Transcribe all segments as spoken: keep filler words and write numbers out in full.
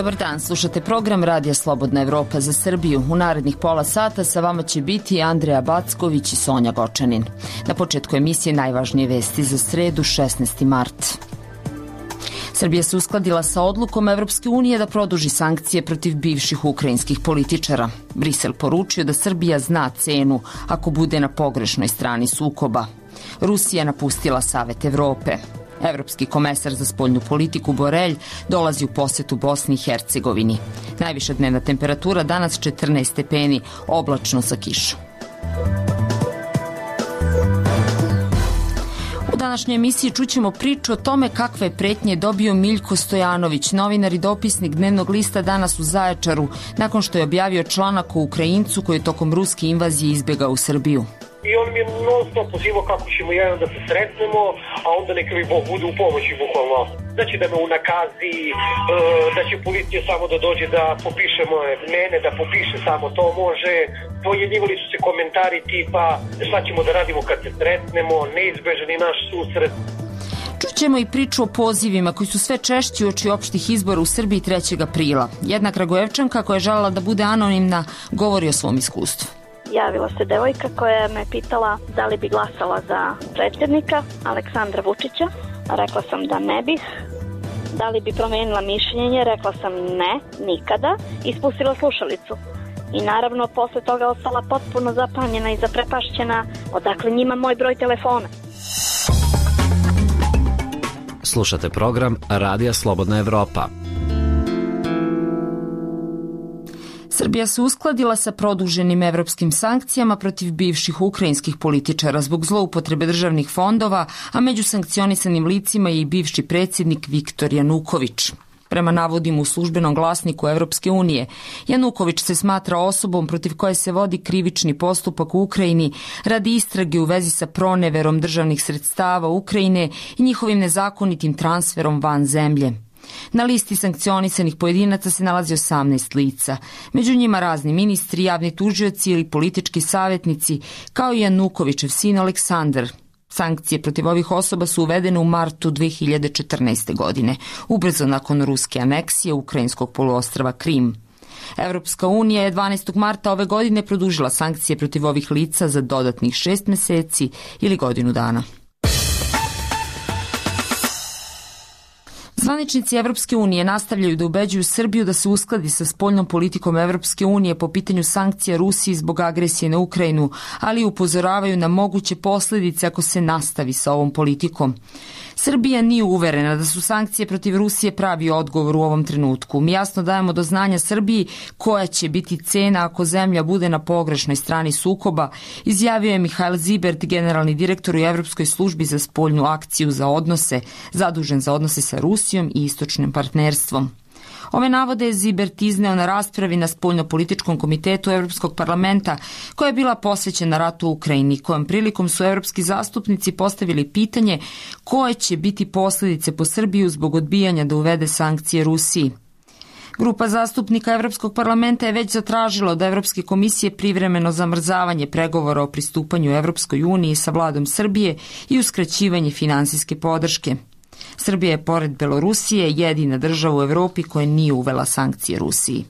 Dobar dan, slušate program Radija Slobodna Evropa za Srbiju. U narednih pola sata sa vama će biti Andreja Backović i Sonja Gočanin. Na početku emisije najvažnije vesti za sredu, šesnaesti mart. Srbija se uskladila sa odlukom Evropske unije da produži sankcije protiv bivših ukrajinskih političara. Brisel poručio da Srbija zna cenu ako bude na pogrešnoj strani sukoba. Rusija napustila Savet Evrope. Evropski komesar za spoljnu politiku Borelj dolazi u posetu Bosni i Hercegovini. Najviša dnevna temperatura danas četrnaest stepeni, oblačno sa kišom. U današnjoj emisiji čućemo priču o tome kakve pretnje dobio Miljko Stojanović, novinar i dopisnik dnevnog lista Danas u Zaječaru, nakon što je objavio članak o Ukrajincu koji je tokom ruske invazije izbjegao u Srbiju. I on mi je non stop pozivao kako ćemo jedan da se sretnemo, a onda neka mi Bog bude u pomoći bukvalno. Znači da me unakazi, da će policija samo da dođe da popiše moje mene, da popiše samo to može. Pojavljivali su se komentari tipa šta ćemo da radimo kad se sretnemo, neizbežani naš susret. Čućemo i priču o pozivima koji su sve češći uoči opštih izbora u Srbiji trećeg aprila. Jedna Kragujevčanka koja je želela da bude anonimna govori o svom iskustvu. Javila se devojka koja me pitala da li bi glasala za predsjednika Aleksandra Vučića. Rekla sam da ne bih. Da li bi promijenila mišljenje? Rekla sam ne, nikada. Ispustila slušalicu. I naravno posle toga ostala potpuno zapanjena i zaprepašćena odakle njima moj broj telefona. Slušate program Radija Slobodna Evropa. Srbija se uskladila sa produženim evropskim sankcijama protiv bivših ukrajinskih političara zbog zloupotrebe državnih fondova, a među sankcionisanim licima je i bivši predsjednik Viktor Januković. Prema navodima u službenom glasniku Evropske unije, Januković se smatra osobom protiv koje se vodi krivični postupak u Ukrajini radi istrage u vezi sa proneverom državnih sredstava Ukrajine i njihovim nezakonitim transferom van zemlje. Na listi sankcionisanih pojedinaca se nalazi osamnaest lica, među njima razni ministri, javni tužioci ili politički savjetnici, kao i Janukovićev sin Aleksandar. Sankcije protiv ovih osoba su uvedene u martu dve hiljade četrnaeste. godine, ubrzo nakon ruske aneksije ukrajinskog poluostrva Krim. Evropska unija je dvanaestog marta ove godine produžila sankcije protiv ovih lica za dodatnih šest meseci ili godinu dana. Zvaničnici Evropske unije nastavljaju da ubeđuju Srbiju da se uskladi sa spoljnom politikom Evropske unije po pitanju sankcija Rusiji zbog agresije na Ukrajinu, ali upozoravaju na moguće posljedice ako se nastavi sa ovom politikom. Srbija nije uverena da su sankcije protiv Rusije pravi odgovor u ovom trenutku. Mi jasno dajemo do znanja Srbiji koja će biti cena ako zemlja bude na pogrešnoj strani sukoba, izjavio je Mihail Zibert, generalni direktor u Evropskoj službi za spoljnu akciju za odnose, zadužen za odnose sa Rusijom i istočnim partnerstvom. Ove navode je Zibert izneo na raspravi na spoljno-političkom komitetu Evropskog parlamenta koja je bila posvećena ratu u Ukrajini, kojom prilikom su evropski zastupnici postavili pitanje koje će biti posljedice po Srbiju zbog odbijanja da uvede sankcije Rusiji. Grupa zastupnika Evropskog parlamenta je već zatražila od Evropske komisije privremeno zamrzavanje pregovora o pristupanju Evropskoj uniji sa vladom Srbije i uskraćivanje finansijske podrške. Srbija je, pored Belorusije, jedina država u Evropi koja nije uvela sankcije Rusiji.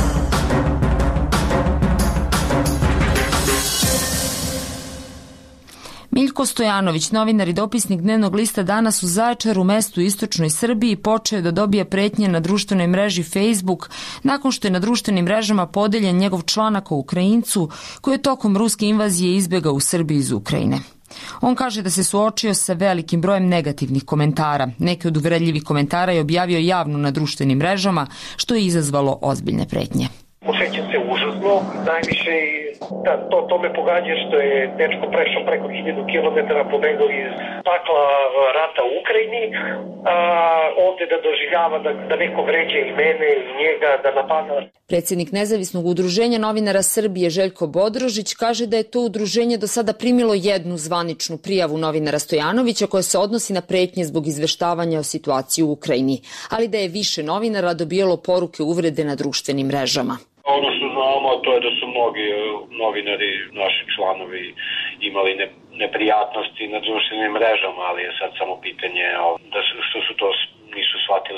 Miljko Stojanović, novinar i dopisnik dnevnog lista Danas u Zaječaru, mestu u istočnoj Srbiji, počeo da dobija pretnje na društvenoj mreži Facebook nakon što je na društvenim mrežama podeljen njegov članak o Ukrajincu koji je tokom ruske invazije izbjegao u Srbiji iz Ukrajine. On kaže da se suočio sa velikim brojem negativnih komentara. Neke od uvredljivih komentara je objavio javno na društvenim mrežama, što je izazvalo ozbiljne pretnje. Osjećam se užasno, najviše da, to, to me pogađa što je dečko prešao preko hiljadu kilometara, pobegao iz pakla rata u Ukrajini, a, ovde da doživljava da, da neko vređe i mene i njega, da napada. Predsjednik Nezavisnog udruženja novinara Srbije Željko Bodrožić kaže da je to udruženje do sada primilo jednu zvaničnu prijavu novinara Stojanovića koja se odnosi na pretnje zbog izveštavanja o situaciji u Ukrajini, ali da je više novinara dobijalo poruke uvrede na društvenim mrežama. Ono što znamo, to je da su mnogi novinari, naši članovi, imali ne, neprijatnosti na društvenim mrežama, ali je sad samo pitanje da su, što su to nisu shvatili kao pre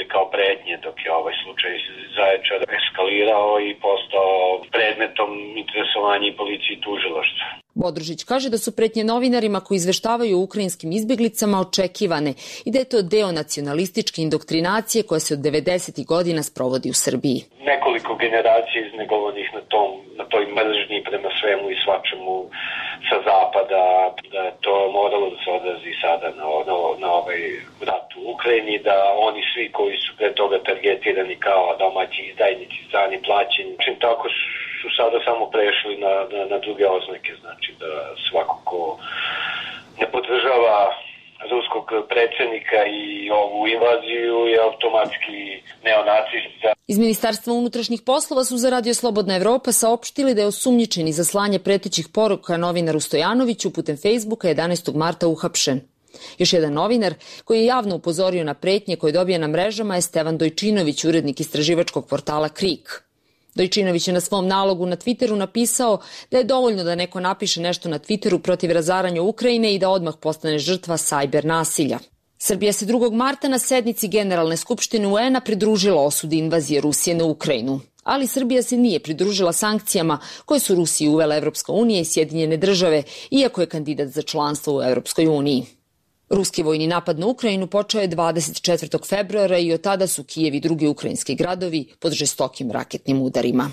pretnje, dok je ovaj slučaj Zaječar eskalirao i postao predmetom interesovanja i policije i tužilaštva. Bodružić kaže da su pretnje novinarima koji izveštavaju o ukrajinskim izbeglicama očekivane i da je to deo nacionalističke indoktrinacije koja se od devedesetih godina sprovodi u Srbiji. Nekoliko generacija iznegovanih na, tom, na toj mržnji prema svemu i svačemu sa zapada, da je to moralo da se odrazi sada na, na, na ovaj rat u Ukrajini, da oni svi koji su pre toga targetirani kao domaći izdajnici, strani plaćeni, čim tako su sada samo prešli na, na, na druge oznake, znači da svako ko ne podržava ruskog predsjednika i ovu invaziju je automatski neonacista. Iz Ministarstva unutrašnjih poslova su za Radio Slobodna Evropa saopštili da je osumnjičeni za slanje pretećih poruka novinaru Stojanoviću putem Facebooka jedanaestog marta uhapšen. Još jedan novinar koji je javno upozorio na pretnje koje dobija na mrežama je Stevan Dojčinović, urednik istraživačkog portala Krik. Dojčinović je na svom nalogu na Twitteru napisao da je dovoljno da neko napiše nešto na Twitteru protiv razaranja Ukrajine i da odmah postane žrtva sajber nasilja. Srbija se drugog marta na sednici Generalne skupštine U N-a pridružila osudi invazije Rusije na Ukrajinu. Ali Srbija se nije pridružila sankcijama koje su Rusiji uvele Evropska unija i Sjedinjene države, iako je kandidat za članstvo u Evropskoj uniji. Ruski vojni napad na Ukrajinu počeo je dvadeset četvrtog februara i od tada su Kijev i drugi ukrajinski gradovi pod žestokim raketnim udarima.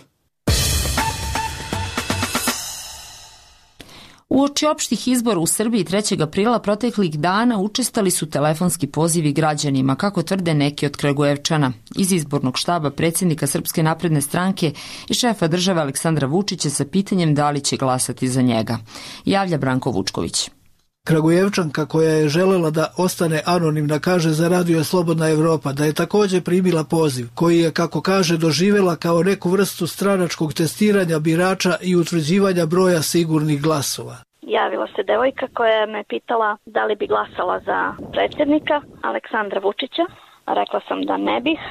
Uoči opštih izbora u Srbiji trećeg aprila proteklih dana učestali su telefonski pozivi građanima, kako tvrde neki od Kragujevčana. Iz izbornog štaba predsjednika Srpske napredne stranke i šefa države Aleksandra Vučića sa pitanjem da li će glasati za njega. Javlja Branko Vučković. Kragujevčanka koja je želela da ostane anonimna kaže za Radio Slobodna Evropa da je također primila poziv koji je, kako kaže, doživjela kao neku vrstu stranačkog testiranja birača i utvrđivanja broja sigurnih glasova. Javila se devojka koja me pitala da li bi glasala za predsjednika Aleksandra Vučića. Rekla sam da ne bih.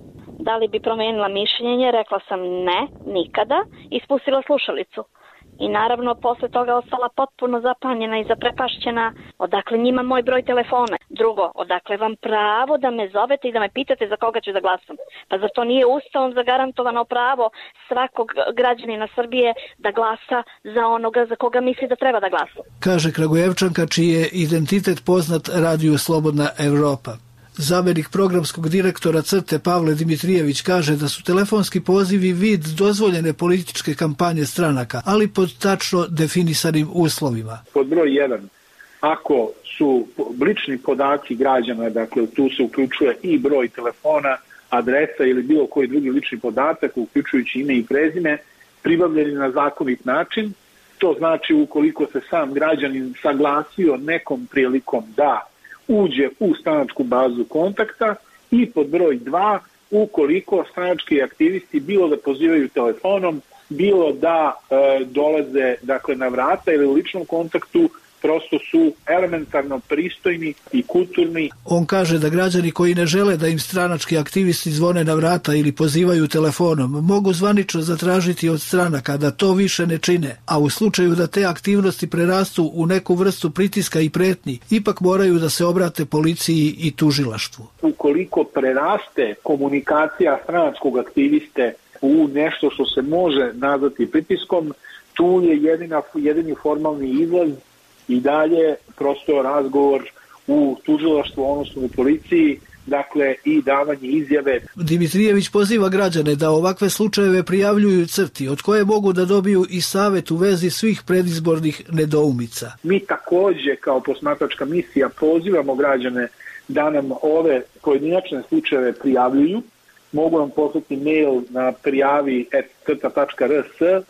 Da li bi promijenila mišljenje? Rekla sam ne, nikada. I spustila slušalicu. I naravno posle toga ostala potpuno zapanjena i zaprepašćena odakle njima moj broj telefona. Drugo, odakle vam pravo da me zovete i da me pitate za koga ću da glasam. Pa zar to nije ustavom zagarantovano pravo svakog građanina Srbije da glasa za onoga za koga misli da treba da glasa? Kaže Kragujevčanka čiji je identitet poznat Radiju Slobodna Evropa. Zamenik programskog direktora Crte Pavle Dimitrijević kaže da su telefonski pozivi vid dozvoljene političke kampanje stranaka, ali pod tačno definisanim uslovima. Pod broj jedan, ako su lični podaci građana, dakle tu se uključuje i broj telefona, adresa ili bilo koji drugi lični podatak, uključujući ime i prezime, pribavljeni na zakonit način, to znači ukoliko se sam građanin saglasio nekom prilikom da uđe u stranačku bazu kontakta i pod broj dva, ukoliko stranački aktivisti bilo da pozivaju telefonom, bilo da e, dolaze dakle, na vrata ili u ličnom kontaktu, prosto su elementarno pristojni i kulturni. On kaže da građani koji ne žele da im stranački aktivisti zvone na vrata ili pozivaju telefonom, mogu zvanično zatražiti od stranaka da to više ne čine, a u slučaju da te aktivnosti prerastu u neku vrstu pritiska i pretnji, ipak moraju da se obrate policiji i tužilaštvu. Ukoliko preraste komunikacija stranačkog aktiviste u nešto što se može nazvati pritiskom, tu je jedina, jedini formalni izlaz i dalje prosto razgovor u tužilaštvu, odnosno u policiji, dakle i davanje izjave. Dimitrijević poziva građane da ovakve slučajeve prijavljuju Crti, od koje mogu da dobiju i savjet u vezi svih predizbornih nedoumica. Mi također kao posmatračka misija pozivamo građane da nam ove pojedinačne slučajeve prijavljuju. Mogu nam poslati mail na prijavi et crta tačka er es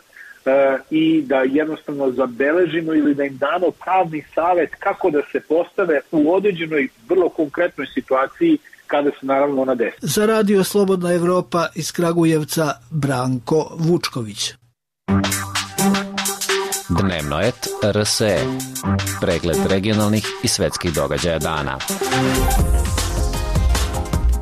i da jednostavno zabeležimo ili da im damo pravni savjet kako da se postave u određenoj vrlo konkretnoj situaciji kada se naravno ona desi. Za Radio Slobodna Evropa iz Kragujevca Branko Vučković. Dnevno et er es e. Pregled regionalnih i svetskih događaja dana.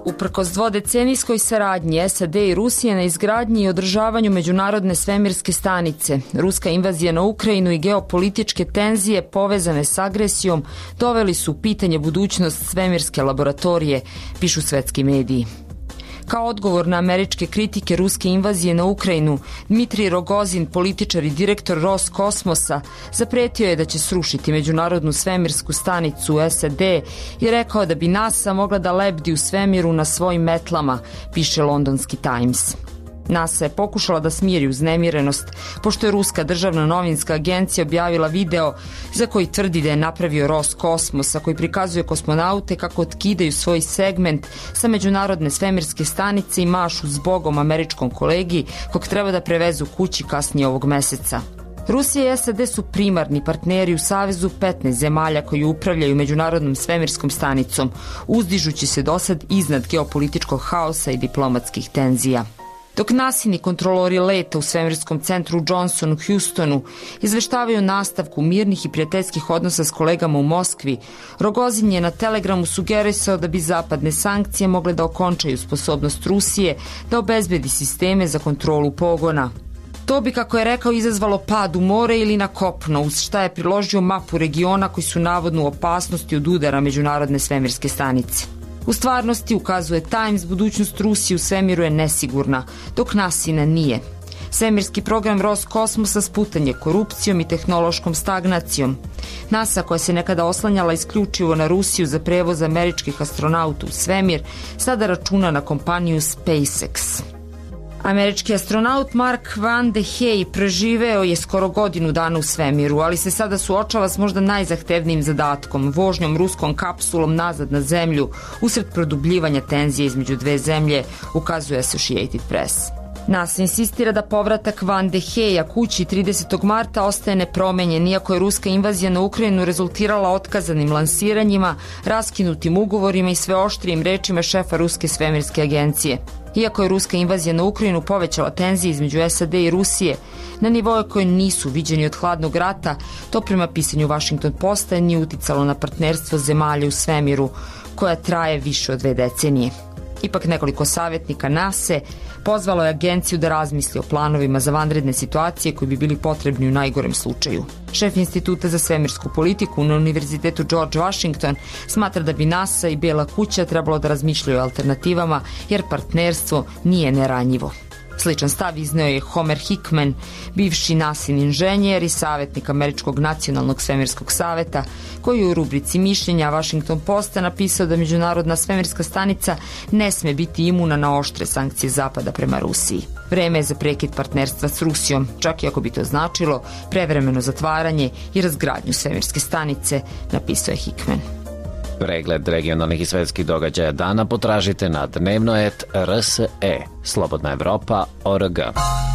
Uprkos dvodecenijskoj saradnji S A D i Rusije na izgradnji i održavanju međunarodne svemirske stanice, ruska invazija na Ukrajinu i geopolitičke tenzije povezane s agresijom doveli su u pitanje budućnost svemirske laboratorije, pišu svetski mediji. Kao odgovor na američke kritike ruske invazije na Ukrajinu, Dmitrij Rogozin, političar i direktor Roskosmosa, zapretio je da će srušiti međunarodnu svemirsku stanicu u S A D i rekao da bi NASA mogla da lebdi u svemiru na svojim metlama, piše londonski Times. NASA je pokušala da smiri uznemirenost, pošto je ruska državna novinska agencija objavila video za koji tvrdi da je napravio Roskosmos, a koji prikazuje kosmonaute kako otkidaju svoj segment sa međunarodne svemirske stanice i mašu zbogom američkom kolegi kog treba da prevezu kući kasnije ovog meseca. Rusija i S A D su primarni partneri u savezu petnaest zemalja koji upravljaju međunarodnom svemirskom stanicom, uzdižući se dosad iznad geopolitičkog haosa i diplomatskih tenzija. Dok nasini kontrolori leta u svemirskom centru Johnson u Houstonu izveštavaju o nastavku mirnih i prijateljskih odnosa s kolegama u Moskvi, Rogozin je na Telegramu sugerisao da bi zapadne sankcije mogle da okončaju sposobnost Rusije da obezbedi sisteme za kontrolu pogona. To bi, kako je rekao, izazvalo pad u more ili na kopno, uz šta je priložio mapu regiona koji su navodno u opasnosti od udara međunarodne svemirske stanice. U stvarnosti, ukazuje Times, budućnost Rusije u svemiru je nesigurna, dok nasina nije. Svemirski program Roskosmosa sputan je korupcijom i tehnološkom stagnacijom. NASA, koja se nekada oslanjala isključivo na Rusiju za prevoz američkih astronauta u svemir, sada računa na kompaniju SpaceX. Američki astronaut Mark Van de Hey preživeo je skoro godinu dana u svemiru, ali se sada suočava s možda najzahtevnijim zadatkom, vožnjom ruskom kapsulom nazad na zemlju, usred produbljivanja tenzije između dve zemlje, ukazuje Associated Press. NASA insistira da povratak Van de Heya kući tridesetog marta ostaje nepromenjen, iako je ruska invazija na Ukrajinu rezultirala otkazanim lansiranjima, raskinutim ugovorima i sve oštrijim rečima šefa ruske svemirske agencije. Iako je ruska invazija na Ukrajinu povećala tenzije između S A D i Rusije na nivoje koje nisu viđeni od hladnog rata, to prema pisanju Washington Posta nije uticalo na partnerstvo zemalja u svemiru, koja traje više od dve decenije. Ipak nekoliko savjetnika NASA pozvalo je agenciju da razmisli o planovima za vanredne situacije koji bi bili potrebni u najgorem slučaju. Šef Instituta za svemirsku politiku na Univerzitetu George Washington smatra da bi NASA i Bela kuća trebalo da razmišljaju o alternativama, jer partnerstvo nije neranjivo. Sličan stav izneo je Homer Hickman, bivši nasin inženjer i savjetnik Američkog nacionalnog svemirskog saveta, koji je u rubrici mišljenja Washington Posta napisao da međunarodna svemirska stanica ne sme biti imuna na oštre sankcije Zapada prema Rusiji. Vreme je za prekid partnerstva s Rusijom, čak i ako bi to značilo prevremeno zatvaranje i razgradnju svemirske stanice, napisao je Hickman. Pregled regionalnih i svetskih događaja dana potražite na dnevnoet R S E, Slobodna Evropa, O R G.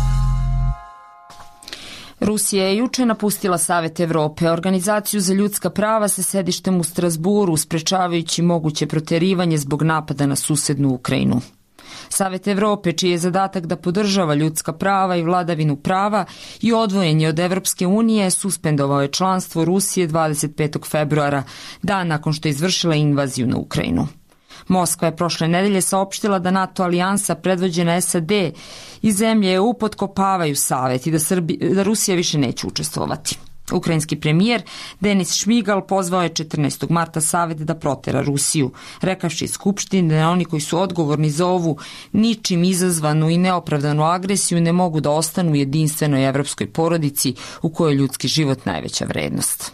Rusija je juče napustila Savet Evrope, organizaciju za ljudska prava sa sedištem u Strasburu, sprečavajući moguće proterivanje zbog napada na susednu Ukrajinu. Savet Evrope, čiji je zadatak da podržava ljudska prava i vladavinu prava i odvojen je od Evropske unije, suspendovao je članstvo Rusije dvadeset petog februara, dan nakon što je izvršila invaziju na Ukrajinu. Moskva je prošle nedelje saopštila da NATO alijansa predvođena S A D i zemlje E U potkopavaju savet i da, Srbi, da Rusija više neće učestvovati. Ukrajinski premijer Denis Šmigal pozvao je četrnaestog marta savet da protera Rusiju, rekavši Skupštini da oni koji su odgovorni za ovu ničim izazvanu i neopravdanu agresiju ne mogu da ostanu u jedinstvenoj evropskoj porodici u kojoj je ljudski život najveća vrednost.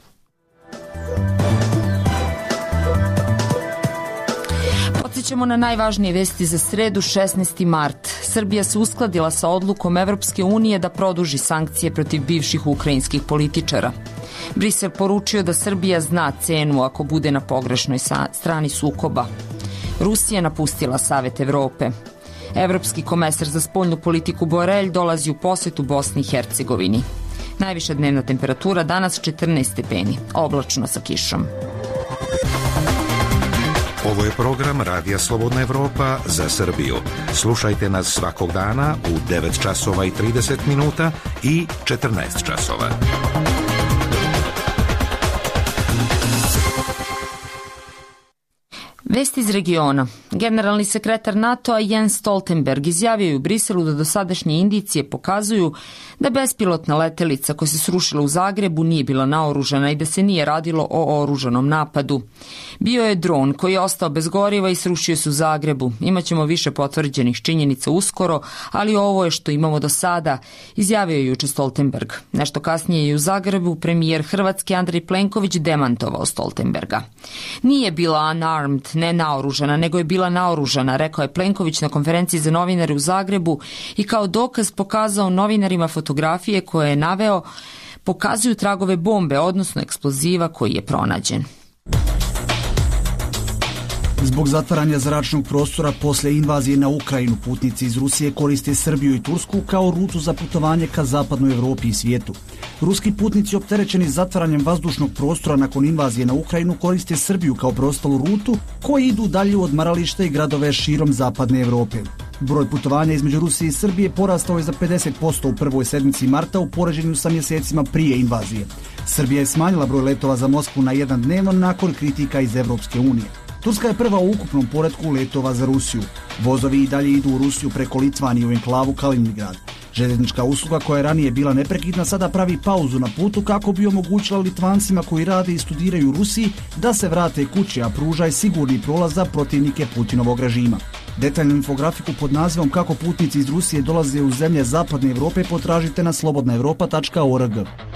Podsjećamo na najvažnije vesti za sredu, šesnaesti mart. Srbija se uskladila sa odlukom Evropske unije da produži sankcije protiv bivših ukrajinskih političara. Brisel poručio da Srbija zna cenu ako bude na pogrešnoj strani sukoba. Rusija napustila Savet Evrope. Evropski komesar za spoljnu politiku Borelj dolazi u posetu Bosni i Hercegovini. Najviša dnevna temperatura danas četrnaest stepeni, oblačno sa kišom. Ovo je program Radija Slobodna Evropa za Srbiju. Slušajte nas svakog dana u devet časova i trideset minuta i četrnaest časova. Vesti iz regiona. Generalni sekretar NATO-a Jens Stoltenberg izjavio je u Briselu da dosadašnje indicije pokazuju da bespilotna letelica koja se srušila u Zagrebu nije bila naoružana i da se nije radilo o oružanom napadu. Bio je dron koji je ostao bez goriva i srušio se u Zagrebu. Imaćemo više potvrđenih činjenica uskoro, ali ovo je što imamo do sada, izjavio je juče Stoltenberg. Nešto kasnije je u Zagrebu premijer Hrvatske Andrej Plenković demantovao Stoltenberga. Nije bila unarmed, ne naoružana, nego je bila naoružana, rekao je Plenković na konferenciji za novinare u Zagrebu i kao dokaz pokazao novinarima fotografije koje je naveo pokazuju tragove bombe, odnosno eksploziva koji je pronađen. Zbog zatvaranja zračnog prostora posle invazije na Ukrajinu, putnici iz Rusije koriste Srbiju i Tursku kao rutu za putovanje ka zapadnoj Evropi i svijetu. Ruski putnici opterećeni zatvaranjem vazdušnog prostora nakon invazije na Ukrajinu koriste Srbiju kao preostalu rutu koji idu dalje u odmarališta i gradove širom zapadne Evrope. Broj putovanja između Rusije i Srbije porastao je za pedeset posto u prvoj sedmici marta u poređenju sa mjesecima prije invazije. Srbija je smanjila broj letova za Moskvu na jedan dnevno nakon kritika iz Evropske unije. Turska je prva u ukupnom poretku letova za Rusiju. Vozovi i dalje idu u Rusiju preko Litvanije u enklavu Kaliningrad. Željeznička usluga koja je ranije bila neprekidna sada pravi pauzu na putu kako bi omogućila Litvancima koji rade i studiraju u Rusiji da se vrate kući, a pruža je sigurni prolaz za protivnike Putinovog režima. Detaljnu infografiku pod nazivom kako putnici iz Rusije dolaze u zemlje zapadne Evrope potražite na slobodna evropa tačka org.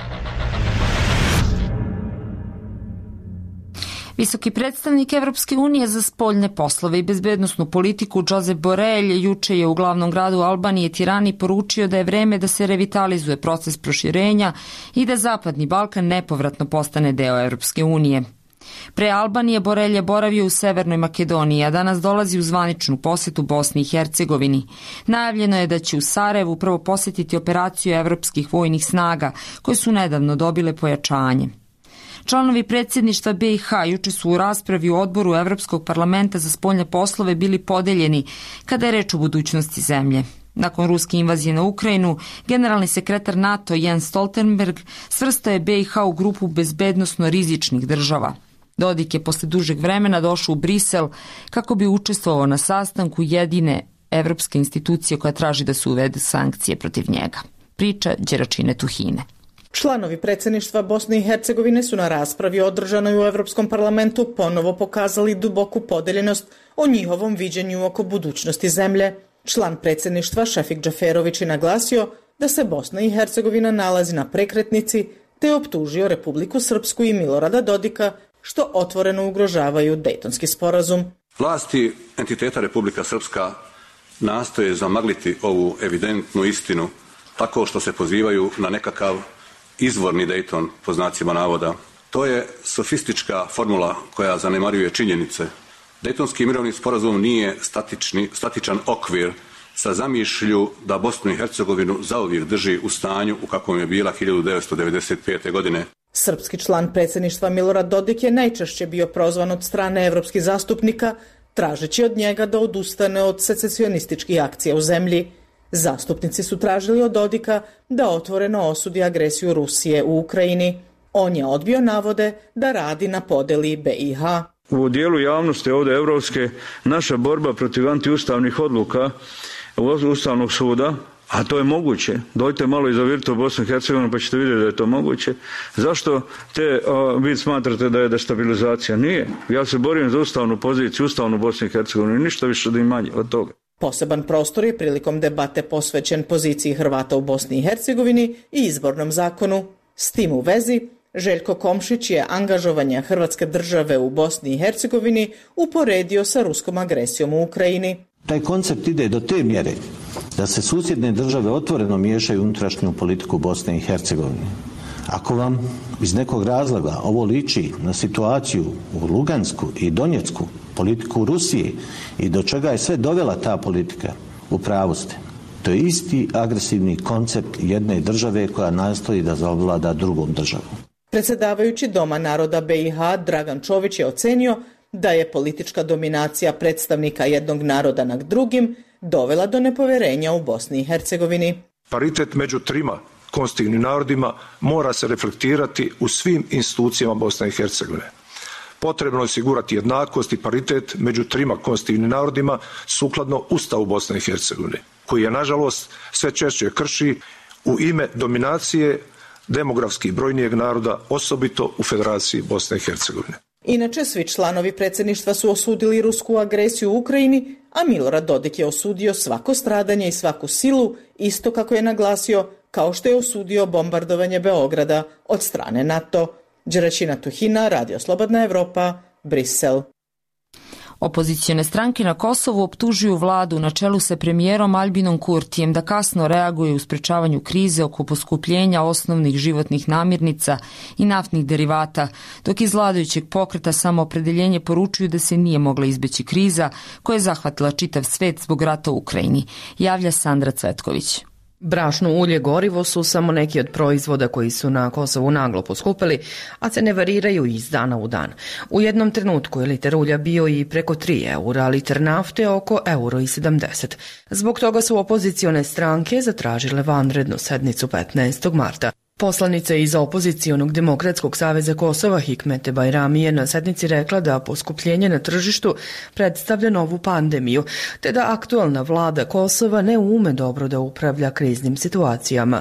Visoki predstavnik Evropske unije za spoljne poslove i bezbednosnu politiku Josep Borrell juče je u glavnom gradu Albanije Tirani poručio da je vreme da se revitalizuje proces proširenja i da Zapadni Balkan nepovratno postane deo Evropske unije. Pre Albanije Borrell je boravio u Severnoj Makedoniji, a danas dolazi u zvaničnu posetu Bosni i Hercegovini. Najavljeno je da će u Sarajevu prvo posjetiti operaciju evropskih vojnih snaga koje su nedavno dobile pojačanje. Članovi predsjedništva B i H juče su u raspravi u odboru Evropskog parlamenta za spoljne poslove bili podeljeni kada je reč o budućnosti zemlje. Nakon ruske invazije na Ukrajinu, generalni sekretar NATO Jens Stoltenberg svrstao je B i H u grupu bezbednosno rizičnih država. Dodik je posle dužeg vremena došao u Brisel kako bi učestvovao na sastanku jedine evropske institucije koja traži da se uvedu sankcije protiv njega. Priča Đeračine Tuhine. Članovi predsjedništva Bosne i Hercegovine su na raspravi održanoj u Europskom parlamentu ponovo pokazali duboku podeljenost o njihovom viđenju oko budućnosti zemlje. Član predsjedništva Šefik Džaferović je naglasio da se Bosna i Hercegovina nalazi na prekretnici te optužio Republiku Srpsku i Milorada Dodika što otvoreno ugrožavaju Dejtonski sporazum. Vlasti entiteta Republika Srpska nastoje zamagliti ovu evidentnu istinu tako što se pozivaju na nekakav izvorni Dejton, po znacima navoda. To je sofistička formula koja zanemaruje činjenice. Dejtonski mirovni sporazum nije statični, statičan okvir sa zamišlju da Bosnu i Hercegovinu zauvijek drži u stanju u kakvom je bila hiljadu devetsto devedeset pete. godine. Srpski član predsjedništva Milorad Dodik je najčešće bio prozvan od strane evropskih zastupnika, tražeći od njega da odustane od secesionističkih akcija u zemlji. Zastupnici su tražili od Dodika da otvoreno osudi agresiju Rusije u Ukrajini. On je odbio navode da radi na podeli B i H. U dijelu javnosti ovdje evropske naša borba protiv antiustavnih odluka Ustavnog suda, a to je moguće. Dojte malo i zavirite u Bosnu i Hercegovinu pa ćete vidjeti da je to moguće. Zašto te a, vi smatrate da je destabilizacija? Nije. Ja se borim za ustavnu poziciju, ustavnu Bosnu i Hercegovinu i ništa više da i manje od toga. Poseban prostor je prilikom debate posvećen poziciji Hrvata u Bosni i Hercegovini i izbornom zakonu. S tim u vezi, Željko Komšić je angažovanje Hrvatske države u Bosni i Hercegovini uporedio sa ruskom agresijom u Ukrajini. Taj koncept ide do te mjere da se susjedne države otvoreno miješaju u unutrašnju politiku Bosne i Hercegovine. Ako vam iz nekog razloga ovo liči na situaciju u Lugansku i Donjecku, politiku Rusije i do čega je sve dovela ta politika, u pravu ste. To je isti agresivni koncept jedne države koja nastoji da zavlada drugom državom. Predsjedavajući Doma naroda B i H Dragan Čović je ocenio da je politička dominacija predstavnika jednog naroda nad drugim dovela do nepoverenja u Bosni i Hercegovini. Paritet među trima konstitutivnim narodima mora se reflektirati u svim institucijama Bosne i Hercegovine. potrebno je osigurati jednakost i paritet među trima konstitutivnim narodima sukladno Ustavu Bosne i Hercegovine, koji je nažalost sve češće krši u ime dominacije demografski brojnijeg naroda, osobito u Federaciji Bosne i Hercegovine. Inače, svi članovi predsjedništva su osudili rusku agresiju u Ukrajini, a Milorad Dodik je osudio svako stradanje i svaku silu, isto kako je naglasio, kao što je osudio bombardovanje Beograda od strane NATO. Đeračina Tuhina, Radio Slobodna Evropa, Brisel. Opozicione stranke na Kosovu optužuju vladu na čelu sa premijerom Albinom Kurtijem da kasno reaguje u sprečavanju krize oko poskupljenja osnovnih životnih namirnica i naftnih derivata, dok iz vladajućeg pokreta Samoopredeljenje poručuju da se nije mogla izbeći kriza koja je zahvatila čitav svet zbog rata u Ukrajini, javlja Sandra Cvetković. Brašno, ulje, gorivo su samo neki od proizvoda koji su na Kosovu naglo poskupili, a cene variraju iz dana u dan. U jednom trenutku je liter ulja bio i preko tri eura, a liter nafte oko euro i sedamdeset. Zbog toga su opozicione stranke zatražile vanrednu sednicu petnaestog marta. Poslanica iz opozicionog Demokratskog saveza Kosova Hikmete Bajrami je na sednici rekla da poskupljenje na tržištu predstavlja novu pandemiju, te da aktualna vlada Kosova ne ume dobro da upravlja kriznim situacijama.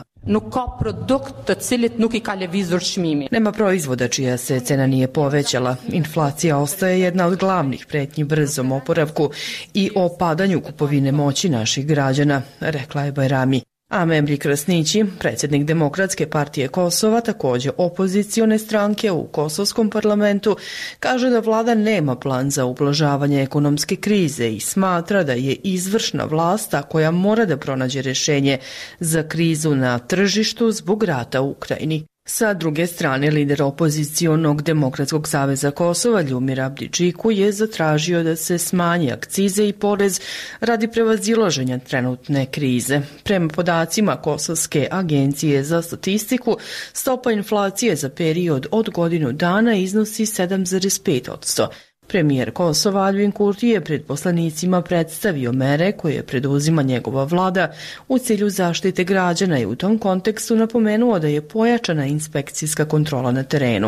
Nema proizvoda čija se cena nije povećala. Inflacija ostaje jedna od glavnih pretnji brzom oporavku i opadanju kupovine moći naših građana, rekla je Bajrami. A Memri Krasnići, predsjednik Demokratske partije Kosova, također opozicione stranke u kosovskom parlamentu, kaže da vlada nema plan za ublažavanje ekonomske krize i smatra da je izvršna vlast ta koja mora da pronađe rješenje za krizu na tržištu zbog rata u Ukrajini. Sa druge strane, lider opozicionog Demokratskog saveza Kosova Ljumir Abdidžiku je zatražio da se smanji akcize i porez radi prevazilaženja trenutne krize. Prema podacima Kosovske agencije za statistiku, stopa inflacije za period od godinu dana iznosi sedam zarez pet posto. Premijer Kosova Albin Kurti je pred poslanicima predstavio mere koje preduzima njegova vlada u cilju zaštite građana i u tom kontekstu napomenuo da je pojačana inspekcijska kontrola na terenu.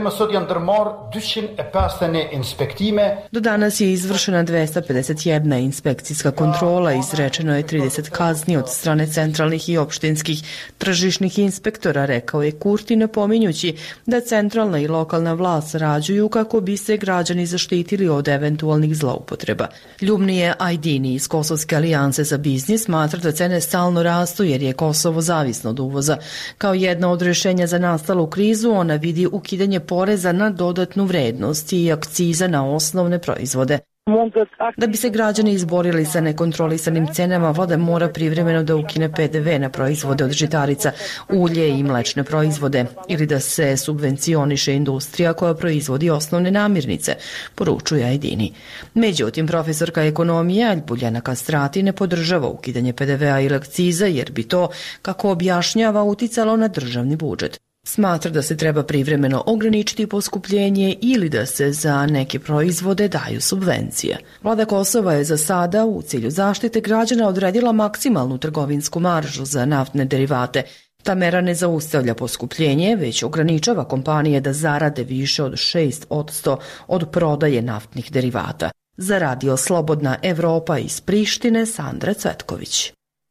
Do danas je izvršena dvesta pedeset jedna inspekcijska kontrola, izrečeno je trideset kazni od strane centralnih i opštinskih tržišnih inspektora, rekao je Kurti, napominjući da centralna i lokalna vlast sarađuju kako bi se građani zaštitili od eventualnih zloupotreba. Ljubnije Ajdini iz Kosovske alijanse za biznis smatra da cene stalno rastu jer je Kosovo zavisno od uvoza. Kao jedna od rješenja za nastalu krizu ona vidi ukidanje poreza na dodatnu vrednost i akciza na osnovne proizvode. Da bi se građani izborili sa nekontrolisanim cenama, vlada mora privremeno da ukine pe de ve na proizvode od žitarica, ulje i mlečne proizvode ili da se subvencioniše industrija koja proizvodi osnovne namirnice, poručuje Ajdini. Međutim, profesorka ekonomije Albuljana Kastrati ne podržava ukidanje pe de vea ili akciza jer bi to, kako objašnjava, uticalo na državni budžet. Smatra da se treba privremeno ograničiti poskupljenje ili da se za neke proizvode daju subvencije. Vlada Kosova je za sada u cilju zaštite građana odredila maksimalnu trgovinsku maržu za naftne derivate. Ta mera ne zaustavlja poskupljenje, već ograničava kompanije da zarade više od šest posto od prodaje naftnih derivata. Za Radio Slobodna Evropa iz Prištine, Sandra Cvetković.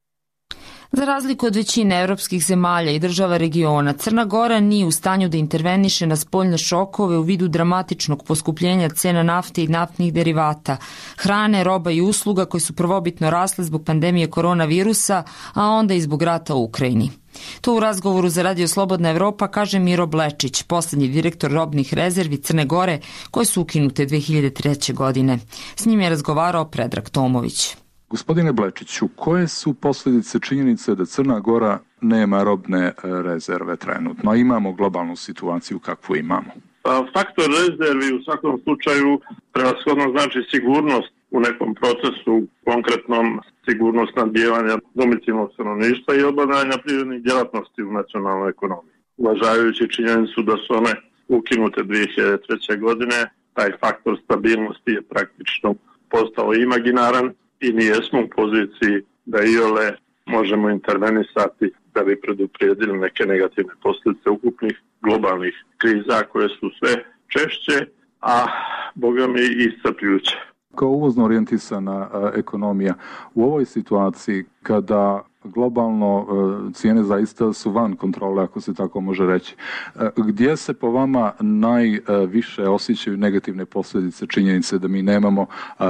Za razliku od većine evropskih zemalja i država regiona, Crna Gora nije u stanju da interveniše na spoljne šokove u vidu dramatičnog poskupljenja cena nafte i naftnih derivata, hrane, roba i usluga koje su prvobitno rasle zbog pandemije koronavirusa, a onda i zbog rata u Ukrajini. To u razgovoru za Radio Slobodna Evropa kaže Miro Blečić, poslednji direktor robnih rezervi Crne Gore, koje su ukinute dve hiljade treće. godine. S njim je razgovarao Predrag Tomović. Gospodine Blečiću, koje su posljedice činjenice da Crna Gora nema robne rezerve trenutno, a imamo globalnu situaciju kakvu imamo? Faktor rezervi u svakom slučaju prevashodno znači sigurnost u nekom procesu, konkretnom sigurnost snabdijevanja domicilnog stanovništva i obavljanja privrednih djelatnosti u nacionalnoj ekonomiji. Uvažavajući činjenicu da su one ukinute dve hiljade treće. godine, taj faktor stabilnosti je praktično postao imaginaran i nijesmo u poziciji da iole možemo intervenisati da bi preduprijedili neke negativne posljedice ukupnih globalnih kriza koje su sve češće, a boga mi iscrpljujuće. Kao uvozno orijentisana ekonomija u ovoj situaciji kada globalno cijene zaista su van kontrole, ako se tako može reći, gdje se po vama najviše osjećaju negativne posljedice činjenice da mi nemamo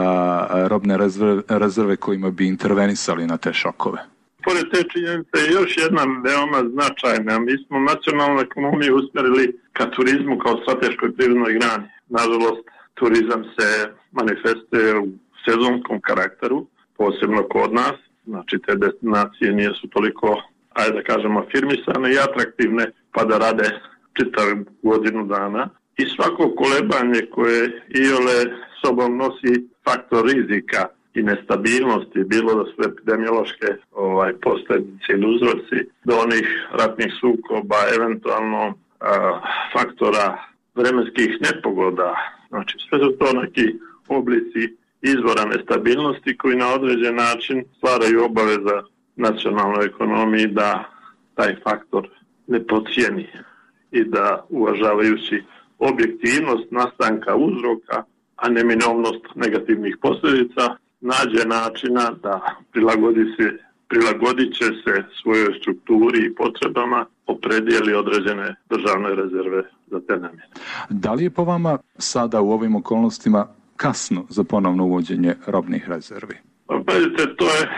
robne rezerve, rezerve kojima bi intervenisali na te šokove? Pored te činjenice je još jedna veoma značajna. Mi smo nacionalnu ekonomiju usmjerili ka turizmu kao strateškoj privrednoj grani. Nažalost, turizam se manifestuje u sezonskom karakteru, posebno kod nas. Znači, te destinacije nisu toliko, ajde da kažemo, afirmisane i atraktivne, pa da rade čitavu godinu dana. I svako kolebanje koje iole sobom nosi faktor rizika i nestabilnosti, bilo da su epidemiološke ovaj, posljedice ili uzroci, do onih ratnih sukoba, eventualno a, faktora vremenskih nepogoda. Znači, sve su to neki oblici izvora nestabilnosti koji na određen način stvaraju obaveza nacionalnoj ekonomiji da taj faktor ne podcijeni i da uvažavajući objektivnost nastanka uzroka, a neminovnost negativnih posljedica, nađe načina da prilagodi se, prilagodit će se svojoj strukturi i potrebama, opredijeli određene državne rezerve za te namjene. Da li je po vama sada u ovim okolnostima kasno za ponovno uvođenje robnih rezervi? Pa vidite, to je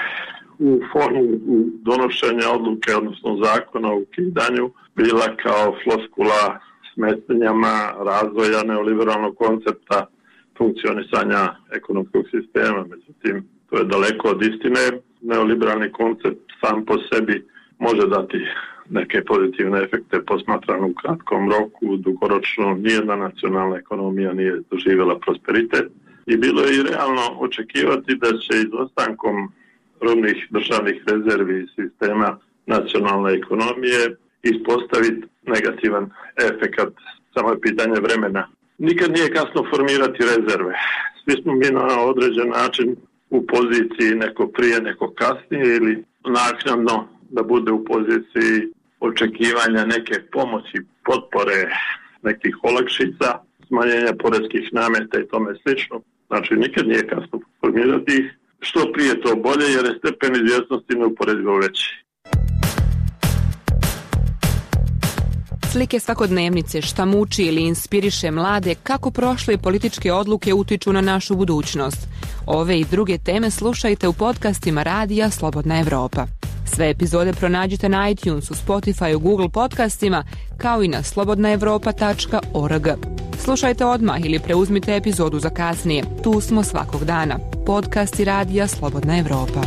u formu donošenja odluke, odnosno zakona o ukidanju, bila kao floskula smetnjama razvoja neoliberalnog koncepta funkcionisanja ekonomskog sistema. Međutim, to je daleko od istine. Neoliberalni koncept sam po sebi može dati neke pozitivne efekte posmatrano u kratkom roku, dugoročno nijedna nacionalna ekonomija nije doživjela prosperitet i bilo je i realno očekivati da će izostankom robnih državnih rezervi i sistema nacionalne ekonomije ispostaviti negativan efekat, samo je pitanje vremena. Nikad nije kasno formirati rezerve. Svi smo mi na određen način u poziciji neko prije, neko kasnije ili naknadno da bude u poziciji očekivanja neke pomoći, potpore, nekih olakšica, smanjenja poreskih nameta i tome slično. Znači, nikad nije kasno formirati ih. Što prije to bolje, jer je stepen izvjesnosti neuporedivo veći. Slike svakodnevnice, šta muči ili inspiriše mlade, kako prošle političke odluke utiču na našu budućnost. Ove i druge teme slušajte u podcastima Radija Slobodna Evropa. Sve epizode pronađite na iTunesu, Spotifyu, Google podcastima, kao i na slobodna evropa tačka org. Slušajte odmah ili preuzmite epizodu za kasnije. Tu smo svakog dana. Podcasti Radija Slobodna Evropa.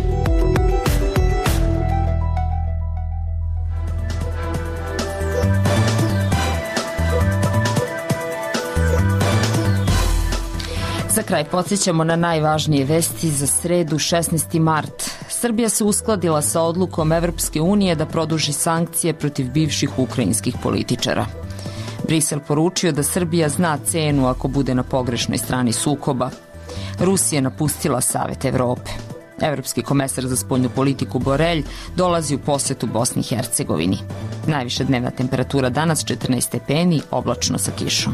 Za kraj podsjećamo na najvažnije vesti za sredu šesnaesti mart. Srbija se uskladila sa odlukom Evropske unije da produži sankcije protiv bivših ukrajinskih političara. Brisel poručio da Srbija zna cenu ako bude na pogrešnoj strani sukoba. Rusija napustila Savet Evrope. Evropski komesar za spoljnu politiku Borelj dolazi u posetu Bosni i Hercegovini. Najviša dnevna temperatura danas četrnaest stepeni, oblačno sa kišom.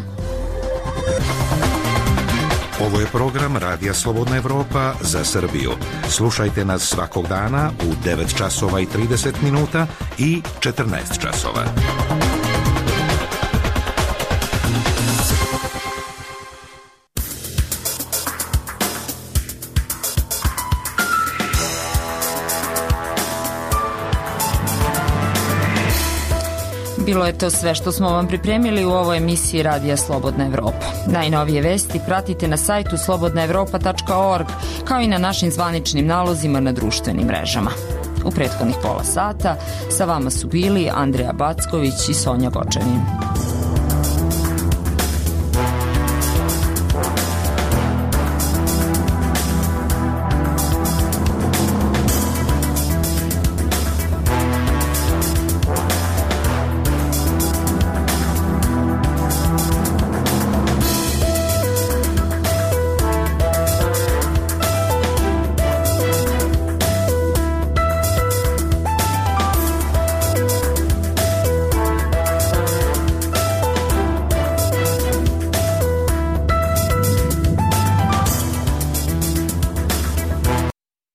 Ovo je program Radija Slobodna Evropa za Srbiju. Slušajte nas svakog dana u devet časova i trideset minuta i četrnaest časova. Bilo je to sve što smo vam pripremili u ovoj emisiji Radija Slobodna Evropa. Najnovije vesti pratite na sajtu slobodna evropa tačka org, kao i na našim zvaničnim nalozima na društvenim mrežama. U prethodnih pola sata sa vama su bili Andreja Backović i Sonja Gočevin.